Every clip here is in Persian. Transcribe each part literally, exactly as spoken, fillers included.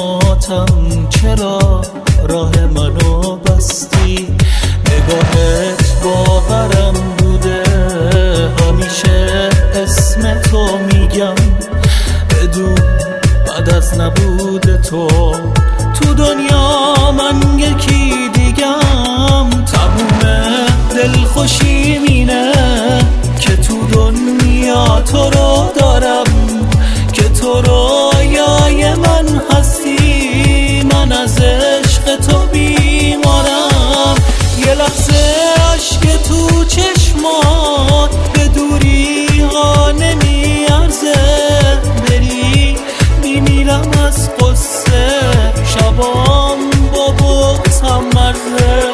چشماتم چرا راه منو بستی؟ نگاهت باورم بوده، همیشه اسم تو میگم بدون بعد از نبود تو تو دنیا من یکی دیگم. تموم دلخوشی مینه که تو دنیا تو رو دارم، که تو رویای من هستی. من از عشق تو بیمارم، یه لحظه عشق تو چشمات به دوری ها نمیارزه. بری میمیرم از قصه، شبام با بغضم مرزه.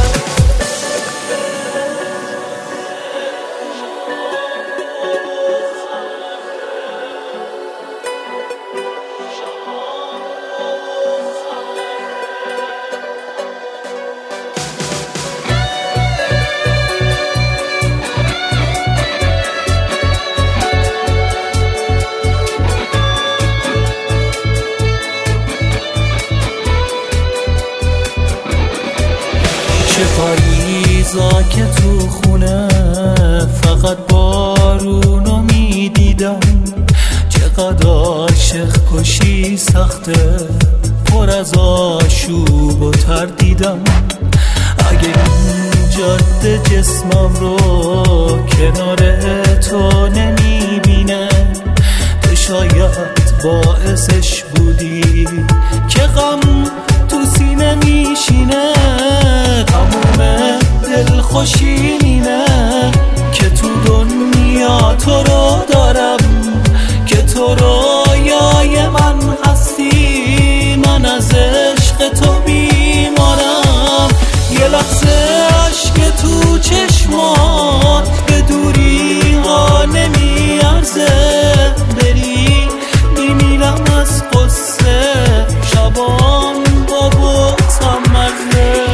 چه پاییزا که تو خونه فقط بارونو میدیدم. چقدر عاشق کشی سخته، پر از آشوب و تردیدم. اگه این جاده جسمم رو کنار تو نمیبینه، تو شاید باعثش بودی که غم تو سینه میشینه. تموم دلخوشی مینه که تو دنیا تو رو دارم، که تو رویای من هستی. من از عشق تو بیمارم، یه لحظه عشق تو چشمات به دوری ها نمیارزه. بری میمیرم از قصه، شبام با بغضم مرزه.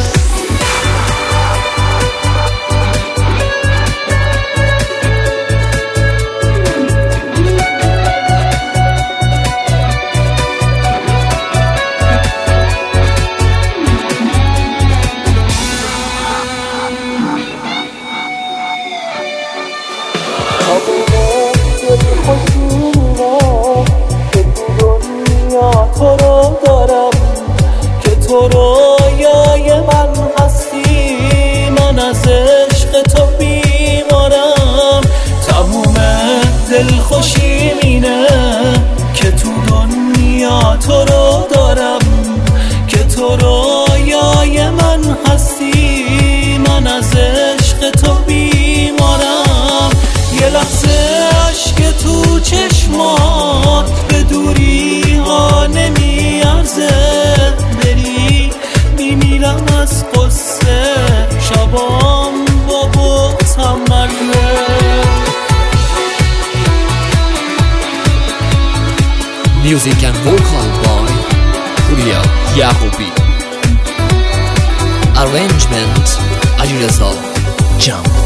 تو رو دارم که تو رویای من هستی. من از عشق تو بیمارم، تموم دلخوشی مینه که تو دنیا تو رو دارم، که تو رویای من هستی. من از عشق تو بیمارم، یه لحظه عشق تو چشمات به دوری ها نمیارزه. بری میمیرم از قصه، شبام با بغضم مرزه. Music and vocal by Puriya Yaqubi. Arrangement Ali Reza Jam.